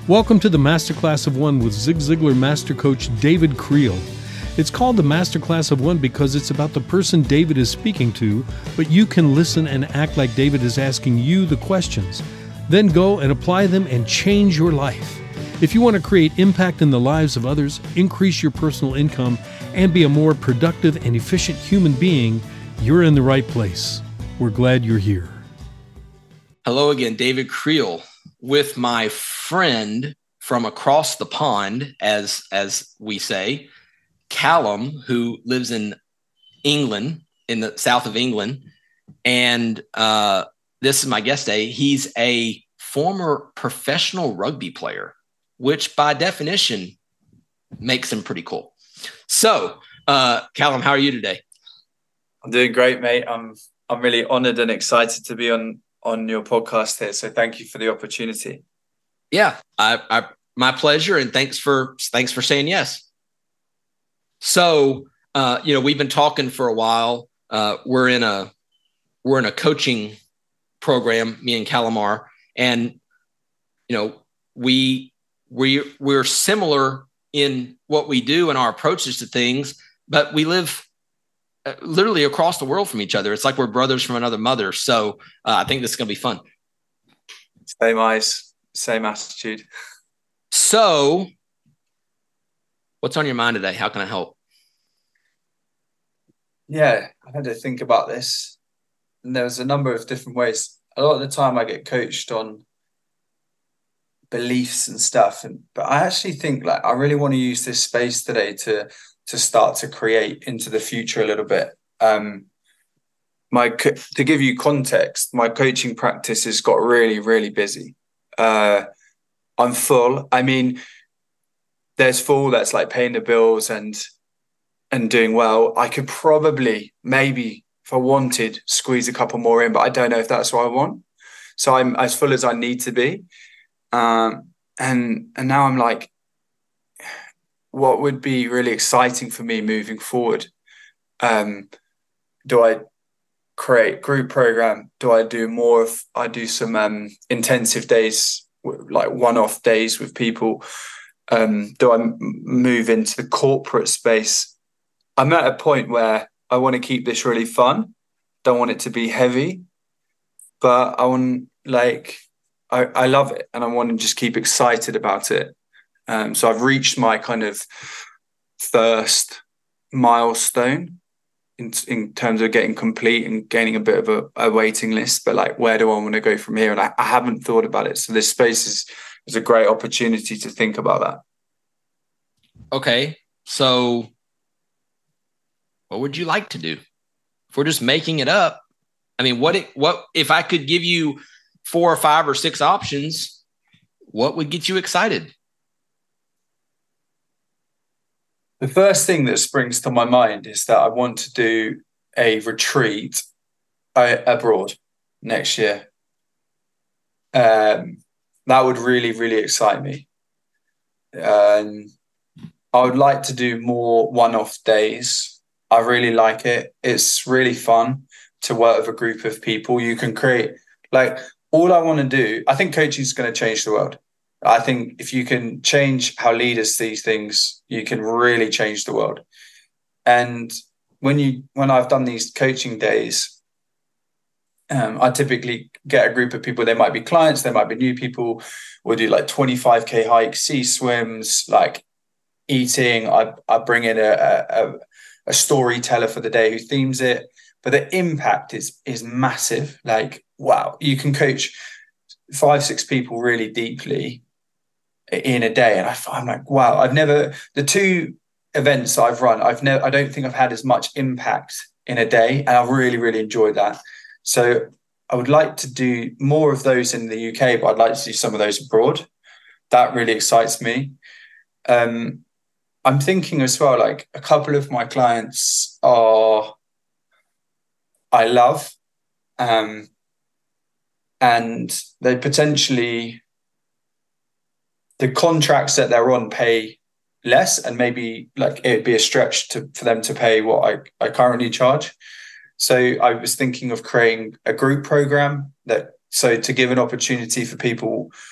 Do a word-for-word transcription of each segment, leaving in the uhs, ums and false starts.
Welcome to the Masterclass of One with Zig Ziglar Master Coach David Creel. It's called the Masterclass of One because it's about the person David is speaking to, but you can listen and act like David is asking you the questions. Then go and apply them and change your life. If you want to create impact in the lives of others, increase your personal income, and be a more productive and efficient human being, you're in the right place. We're glad you're here. Hello again, David Creel, with my friend from across the pond, as as we say, Callum, who lives in England, in the south of England. And uh, this is my guest today. He's a former professional rugby player, which by definition makes him pretty cool. So, uh, Callum, how are you today? I'm doing great, mate. I'm I'm really honored and excited to be on on your podcast here. So thank you for the opportunity. Yeah, I, I my pleasure, and thanks for thanks for saying yes. So, uh, you know, we've been talking for a while. Uh, we're in a we're in a coaching program, me and Callum are, and you know, we we we're similar in what we do and our approaches to things, but we live uh, literally across the world from each other. It's like we're brothers from another mother. So uh, I think this is going to be fun. Same eyes, same attitude. So what's on your mind today? How can I help? Yeah, I had to think about this. And there's a number of different ways. A lot of the time I get coached on beliefs and stuff. And but I actually think like I really want to use this space today to to start to create into the future a little bit. Um, my to give you context, my coaching practice has got really, really busy. Uh, I'm full. I mean, there's full that's like paying the bills and and doing well. I could probably, maybe if I wanted, squeeze a couple more in, but I don't know if that's what I want. So I'm as full as I need to be. Um, and and now I'm like, what would be really exciting for me moving forward? Um, do I create group program? Do I do more of, I do some um, intensive days, like one-off days with people? Um, do I m- move into the corporate space? I'm at a point where I want to keep this really fun. Don't want it to be heavy, but I want like, I, I love it and I want to just keep excited about it. Um, so I've reached my kind of first milestone in, in terms of getting complete and gaining a bit of a, a waiting list. But like, where do I want to go from here? And I, I haven't thought about it. So this space is, is a great opportunity to think about that. Okay. So what would you like to do? If we're just making it up, I mean, what, it, what, if I could give you four or five or six options, what would get you excited? The first thing that springs to my mind is that I want to do a retreat uh, abroad next year. Um, that would really, really excite me. Um, I would like to do more one-off days. I really like it. It's really fun to work with a group of people. You can create, like, all I want to do, I think coaching is going to change the world. I think if you can change how leaders see things, you can really change the world. And when you, when I've done these coaching days, um, I typically get a group of people. They might be clients, they might be new people. We'll do like twenty-five K hikes, sea swims, like eating. I I bring in a, a a storyteller for the day who themes it. But the impact is is massive. Like, wow, you can coach five, six people really deeply in a day. And I, I'm like, wow, I've never, the two events I've run, I've never, I don't think I've had as much impact in a day. And I really, really enjoyed that. So I would like to do more of those in the U K, but I'd like to do some of those abroad. That really excites me. Um, I'm thinking as well, like a couple of my clients are, I love, um, and they potentially, the contracts that they're on pay less, and maybe like it'd be a stretch to for them to pay what I, I currently charge. So I was thinking of creating a group program that, so to give an opportunity for people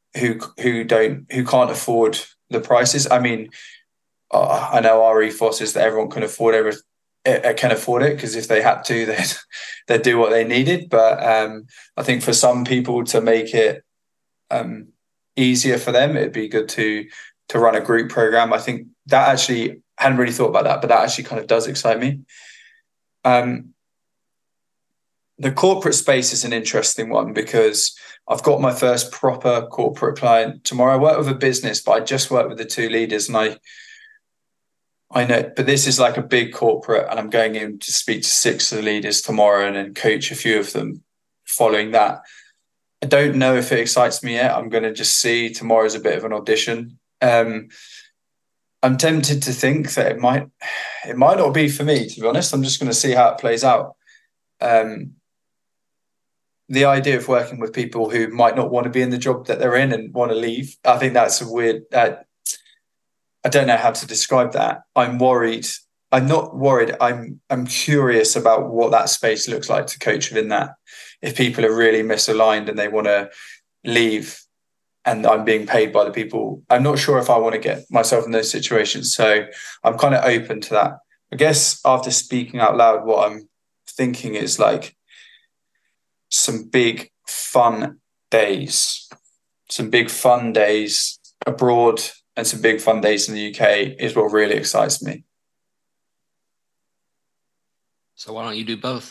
who who don't who can't afford the prices. I mean, uh, I know our ethos is that everyone can afford every, uh, can afford it, because if they had to, they'd they'd do what they needed. But um, I think for some people, to make it um, easier for them, it'd be good to to run a group program. I think that actually, I hadn't really thought about that, but that actually kind of does excite me. Um, the corporate space is an interesting one, because I've got my first proper corporate client tomorrow. I work with a business, but I just work with the two leaders, and I I know, but this is like a big corporate, and I'm going in to speak to six of the leaders tomorrow and then coach a few of them following that. I don't know if it excites me yet. I'm going to just see. Tomorrow's a bit of an audition. Um, I'm tempted to think that it might, it might not be for me, to be honest. I'm just going to see how it plays out. Um, the idea of working with people who might not want to be in the job that they're in and want to leave, I think that's a weird, uh, I don't know how to describe that. I'm worried. I'm not worried. I'm I'm curious about what that space looks like to coach within that. If people are really misaligned and they want to leave, and I'm being paid by the people, I'm not sure if I want to get myself in those situations. So I'm kind of open to that. I guess after speaking out loud, what I'm thinking is like some big fun days, some big fun days abroad, and some big fun days in the U K is what really excites me. So why don't you do both?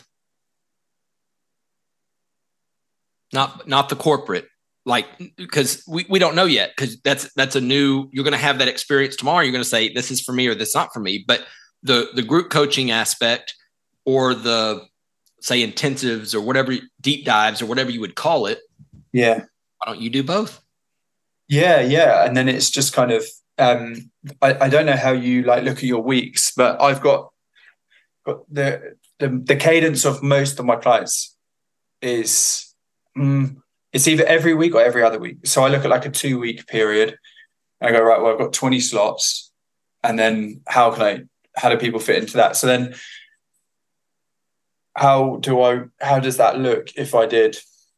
Not not the corporate, like, because we, we don't know yet, because that's that's a new, you're going to have that experience tomorrow. You're going to say, this is for me or this is not for me. But the the group coaching aspect, or the, say, intensives or whatever, deep dives or whatever you would call it. Yeah. Why don't you do both? Yeah, yeah. And then it's just kind of, um, I, I don't know how you like look at your weeks, but I've got, got the, the the cadence of most of my clients is, um, it's either every week or every other week. So I look at like a two week period and I go, right, well, I've got twenty slots. And then how can I, how do people fit into that? So then how do I, how does that look if I did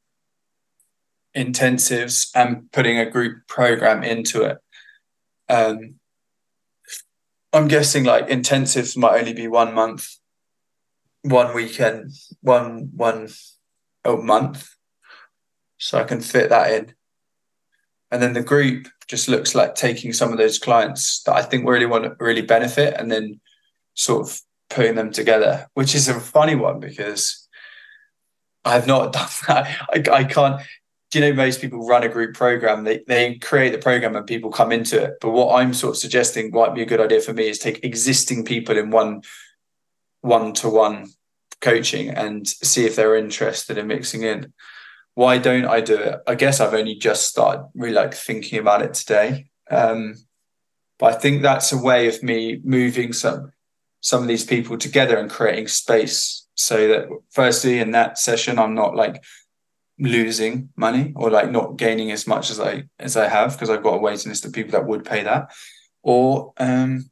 intensives and putting a group program into it? Um, I'm guessing like intensives might only be one month, one weekend, one one a month, so I can fit that in. And then the group just looks like taking some of those clients that I think really want to really benefit, and then sort of putting them together, which is a funny one because I've not done that. I, I can't. Do you know, most people run a group program, they they create the program and people come into it. But what I'm sort of suggesting might be a good idea for me is take existing people in one one-to-one coaching and see if they're interested in mixing in. Why don't I do it? I guess I've only just started really like thinking about it today. Um, but I think that's a way of me moving some some of these people together and creating space, so that firstly in that session I'm not like losing money or like not gaining as much as I as I have, because I've got a waiting list of people that would pay that. Or um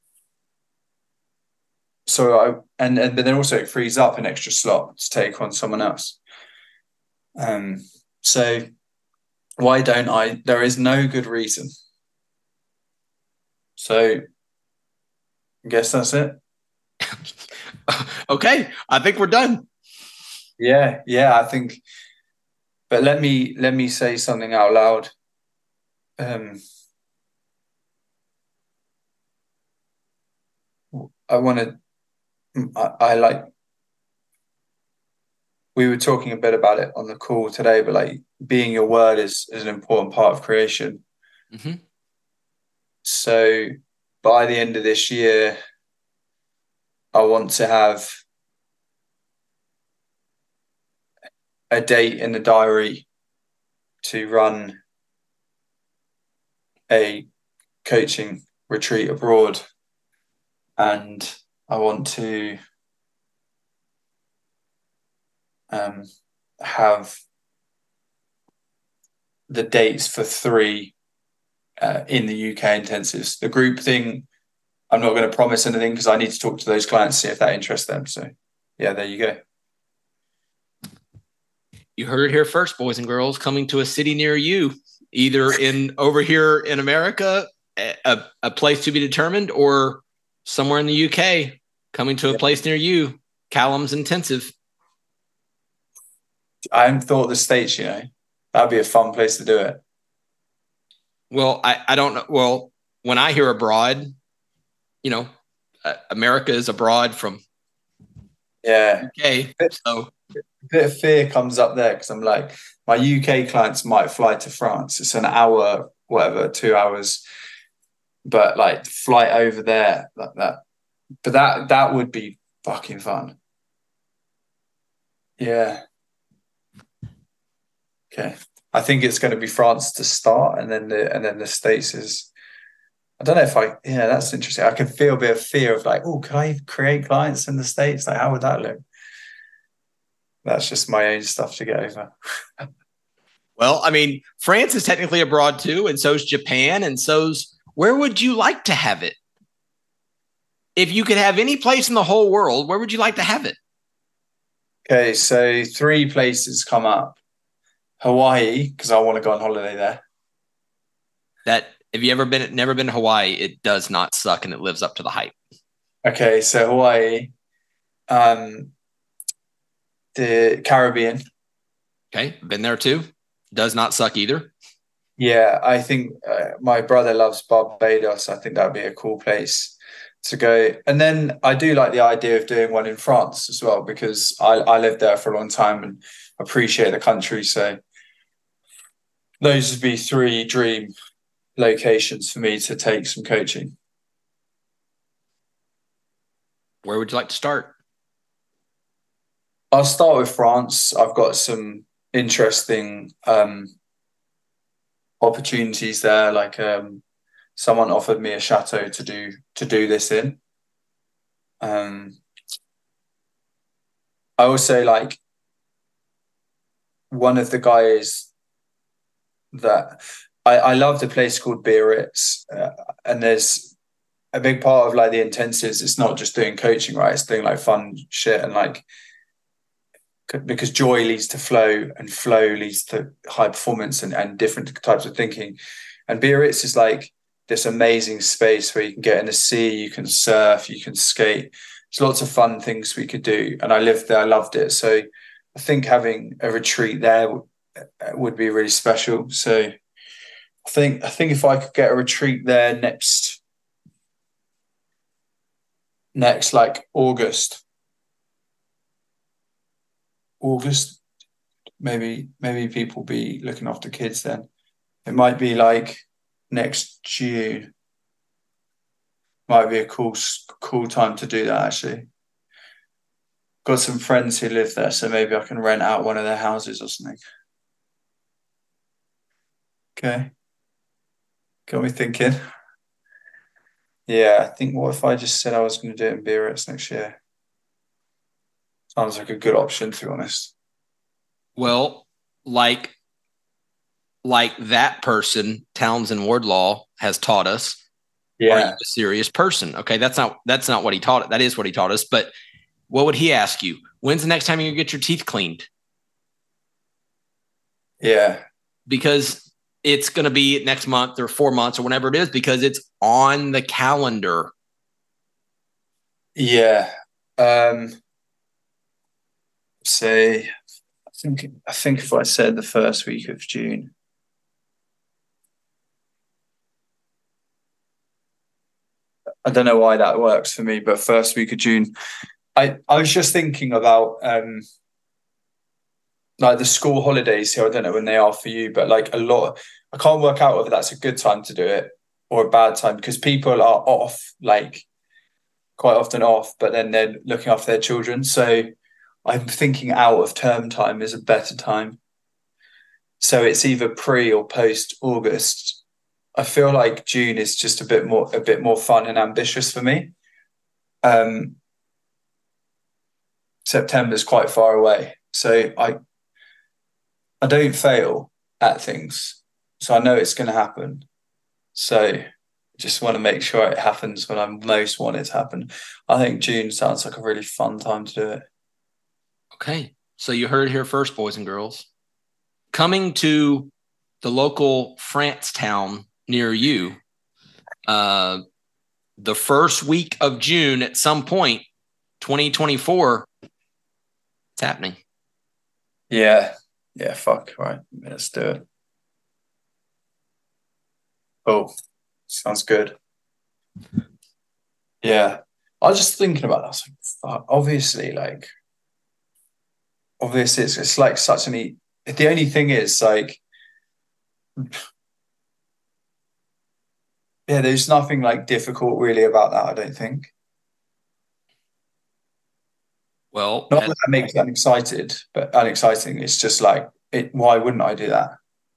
so I and, and but then also it frees up an extra slot to take on someone else. Um so why don't I? There is no good reason. So I guess that's it. Okay, I think we're done. Yeah, yeah, I think. But let me let me say something out loud. Um, I want to. I, I like. We were talking a bit about it on the call today, but like being your word is is an important part of creation. Mm-hmm. So by the end of this year, I want to have a date in the diary to run a coaching retreat abroad. And I want to um, have the dates for three uh, in the U K intensives. The group thing, I'm not going to promise anything because I need to talk to those clients, see if that interests them. So yeah, there you go. You heard it here first, boys and girls, coming to a city near you, either in over here in America, a, a place to be determined, or somewhere in the U K, coming to a place near you. Callum's Intensive. I hadn't thought of the States, you know. That'd be a fun place to do it. Well, I, I don't know. Well, when I hear abroad, you know, uh, America is abroad from yeah. U K. So a bit of fear comes up there because I'm like, my U K clients might fly to France. It's an hour, whatever, two hours. But like flight over there like that. But that that would be fucking fun. Yeah. Okay. I think it's going to be France to start, and then the and then the States is. I don't know if I. Yeah, that's interesting. I can feel a bit of fear of like, oh, can I create clients in the States? Like, how would that look? That's just my own stuff to get over. Well, I mean, France is technically abroad too, and so's Japan, and so's. Where would you like to have it? If you could have any place in the whole world, where would you like to have it? Okay, so three places come up. Hawaii, because I want to go on holiday there. That have you ever been? Never been to Hawaii? It does not suck, and it lives up to the hype. Okay, so Hawaii, um, the Caribbean. Okay, been there too. Does not suck either. Yeah, I think uh, my brother loves Barbados. I think that would be a cool place to go. And then I do like the idea of doing one in France as well, because I, I lived there for a long time and appreciate the country. So those would be three dream locations for me to take some coaching. Where would you like to start? I'll start with France. I've got some interesting um, opportunities there. Like um, someone offered me a chateau to do to do this in. Um, I also like one of the guys that I, I love the place called Biarritz, uh, and there's a big part of like the intensives. It's not just doing coaching, right? It's doing like fun shit and like. Because joy leads to flow, and flow leads to high performance and, and different types of thinking. And Biarritz is like this amazing space where you can get in the sea, you can surf, you can skate. There's lots of fun things we could do. And I lived there, I loved it. So I think having a retreat there w- would be really special. So I think I think if I could get a retreat there next, next like August, August, maybe maybe people be looking after kids then. It might be like next June. Might be a cool cool time to do that actually. Got some friends who live there, so maybe I can rent out one of their houses or something. Okay. Got me thinking. Yeah, I think what if I just said I was going to do it in Biarritz next year? Sounds like a good option, to be honest. Well, like, like that person, Townsend Wardlaw, has taught us. Yeah. Are you a serious person? Okay, that's not that's not what he taught. That is what he taught us. But what would he ask you? When's the next time you get your teeth cleaned? Yeah. Because it's going to be next month or four months or whenever it is, because it's on the calendar. Yeah. Um. Say, I think I think if I said the first week of June, I don't know why that works for me, but first week of June, I I was just thinking about um like the school holidays here. I don't know when they are for you, but like a lot, I can't work out whether that's a good time to do it or a bad time, because people are off, like quite often off, but then they're looking after their children. So I'm thinking out of term time is a better time. So it's either pre or post August. I feel like June is just a bit more a bit more fun and ambitious for me. Um, September's quite far away. So I I don't fail at things. So I know it's going to happen. So just want to make sure it happens when I most want it to happen. I think June sounds like a really fun time to do it. Okay. So you heard it here first, boys and girls. coming to the local France town near you, uh, the first week of June at some point, twenty twenty-four, it's happening. Yeah. Yeah. Fuck. Right. Let's do it. Oh, sounds good. Yeah. I was just thinking about that. I was like, fuck, obviously, like, obviously, it's, it's like such an. E- the only thing is, like, yeah, there's nothing like difficult really about that, I don't think. Well, not that that makes that excited, but unexciting. It's just like, it. Why wouldn't I do that?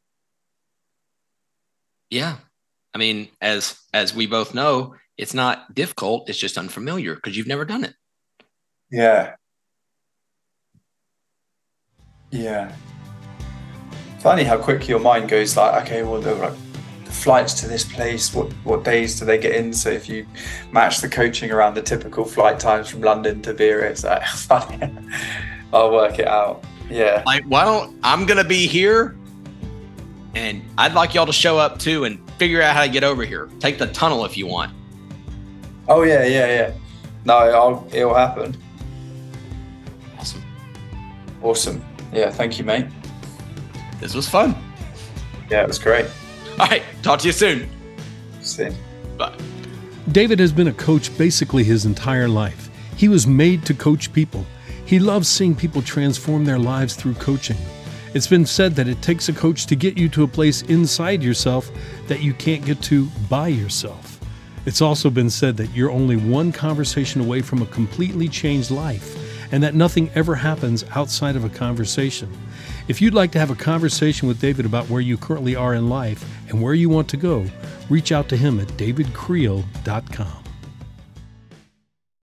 Yeah. I mean, as as we both know, it's not difficult. It's just unfamiliar because you've never done it. Yeah. Yeah. Funny how quick your mind goes like, okay, well, there were like the flights to this place. What what days do they get in? So if you match the coaching around the typical flight times from London to Vera, it's like, funny. I'll work it out. Yeah. Like, why don't I'm going to be here and I'd like y'all to show up too and figure out how to get over here. Take the tunnel if you want. Oh, yeah, yeah, yeah. No, I'll, it'll happen. Awesome. Awesome. Yeah, thank you, mate. This was fun. Yeah, it was great. All right. Talk to you soon. See you. Bye. David has been a coach basically his entire life. He was made to coach people. He loves seeing people transform their lives through coaching. It's been said that it takes a coach to get you to a place inside yourself that you can't get to by yourself. It's also been said that you're only one conversation away from a completely changed life, and that nothing ever happens outside of a conversation. If you'd like to have a conversation with David about where you currently are in life and where you want to go, reach out to him at david creel dot com.